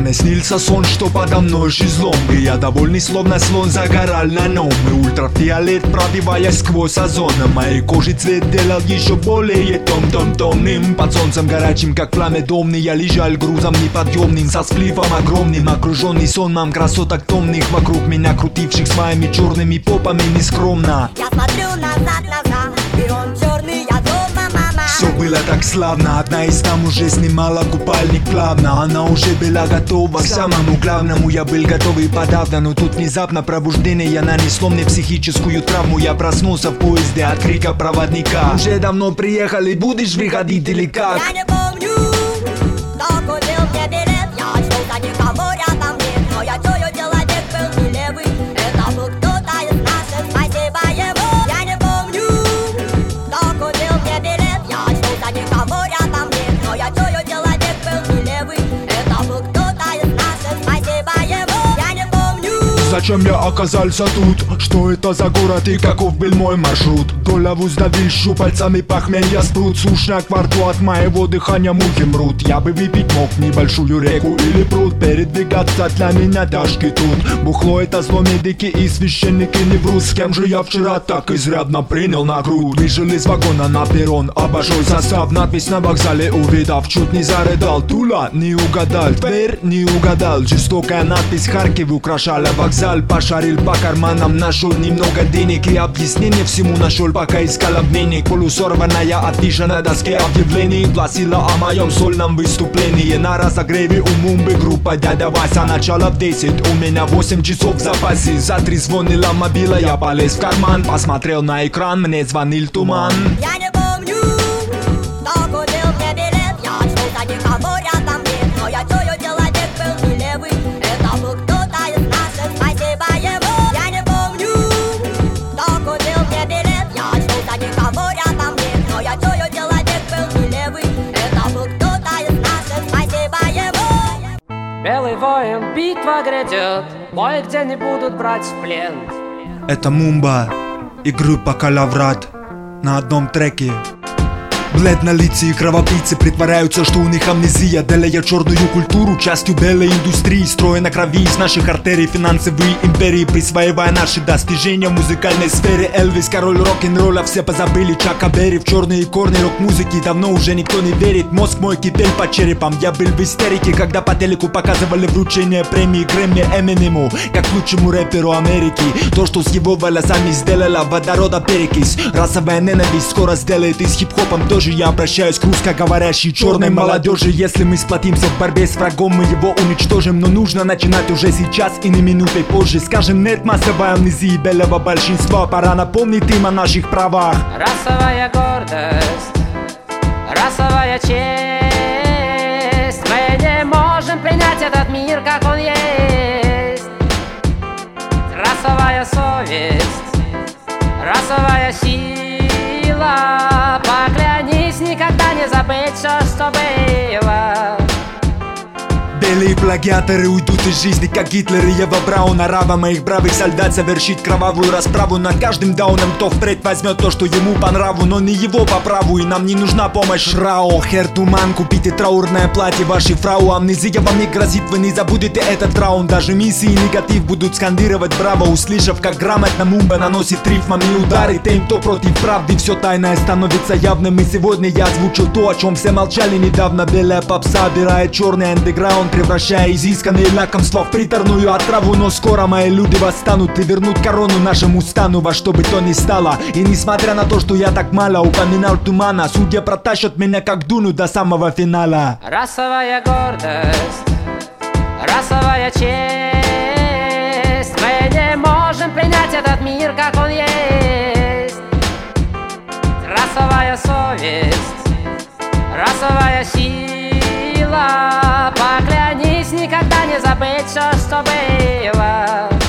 Мне снился сон, что подо мной шезлонг, и я довольный, словно слон, загорал на нем. И ультрафиолет, пробиваясь сквозь озон, моей кожи цвет делал еще более томным. Под солнцем горячим, как пламя домный, я лежал грузом неподъемным, со сплифом огромным, окруженный сонмом красоток томных, вокруг меня крутивших с моими черными попами нескромно. Я смотрю назад, и он черный, я дома, мама. Все было так славно, одна из там уже снимала купальник плавно. Она уже была готова к самому главному, я был готов и подавно. Но тут внезапно пробуждение нанесло мне психическую травму. Я проснулся в поезде от крика проводника: уже давно приехали, будешь выходить или как? Я не помню, кто купил мне билет. Я очнулся, никого рядом нет, но я чую, человек был не левый. Это был кто-то из наших, спасибо ему. Я не помню, кто купил мне билет. Я очнулся, никого рядом нет, но я чую, человек был не левый. Это был кто-то из наших, спасибо ему. Я не помню. Зачем я оказался тут? Что это за город и каков был мой маршрут? Голову сдавил щупальцами, похмелья спрут. Сушняк во рту, от моего дыхания мухи мрут. Я бы выпить мог небольшую реку или пруд. Передвигаться для меня тяжкий труд. Бухло это зло, медики и священники не врут. С кем же я вчера так изрядно принял на грудь? Вышел из вагона на перрон, обошел состав, надпись на вокзале увидав, чуть не зарыдал. Тула не угадал, Тверь не угадал. Жестокая надпись Харьков украшала вокзал. Пошарил по карманам, нашел немного денег и объяснение всему нашел, пока искал обменник. Полусорванная афиша на доске объявлений гласила о моем сольном выступлении. На разогреве у Мумбы группа Дядя Вася. Начало в 10, у меня 8 часов в запасе. Затрезвонила мобила, я полез в карман, посмотрел на экран, мне звонил Туман. Я не помню, кто купил мне билет. Я очнулся, никого рядом нет, но я чую, человек был не левый. Это был кто-то из наших, спасибо ему. Я не помню, кто купил мне билет. Я очнулся, никого рядом нет, но я чую, человек был не левый. Это был кто-то из наших, спасибо ему. Белый воин, битва грядет, бой, где не будут брать в плен. Это Мумба и группа Калаврат на одном треке. Бледнолицые кровопийцы притворяются, что у них амнезия, деля черную культуру частью белой индустрии, строя на крови из наших артерий финансовые империи, присваивая наши достижения в музыкальной сфере. Элвис, король рок-н-ролла, все позабыли Чака Берри. В черные корни рок-музыки давно уже никто не верит. Мозг мой кипел под черепом, я был в истерике, когда по телеку показывали вручение премии Грэмми Эминему как лучшему рэперу Америки. То, что с его волосами сделала водорода перекись. Расовая ненависть скоро сделает и с хип-хопом тоже. Я обращаюсь к русскоговорящей черной молодежи. Если мы сплотимся в борьбе с врагом, мы его уничтожим. Но нужно начинать уже сейчас и не минутой позже. Скажем нет массовой амнезии белого большинства. Пора напомнить им о наших правах. Расовая гордость, расовая честь. Мы не можем принять этот мир, как он есть. Расовая совесть, расовая сила. Поклянись никогда не забыть все, что было. Белые плагиаторы уйдут из жизни, как Гитлер и Ева Браун. Арава моих бравых солдат совершит кровавую расправу над каждым дауном, кто впредь возьмет то, что ему по нраву, но не его по праву, и нам не нужна помощь Рау. Хер Туман, купите траурное платье вашей фрау. Амнезия вам не грозит, вы не забудете этот раунд. Даже миссии негатив будут скандировать браво, услышав, как грамотно Мумба наносит рифмами удары. Тем, кто против правды, все тайное становится явным. И сегодня я озвучил то, о чем все молчали недавно. Белая попса обирает черный андеграунд, превращая изысканные лакомства в приторную отраву. Но скоро мои люди восстанут и вернут корону нашему стану во что бы то ни стало. И несмотря на то, что я так мало упоминал Тумана, судья протащат меня как Дуну до самого финала. Расовая гордость, расовая честь. Мы не можем принять этот мир, как он есть. Расовая совесть, расовая сила. Поклянись никогда не забыть все, что было.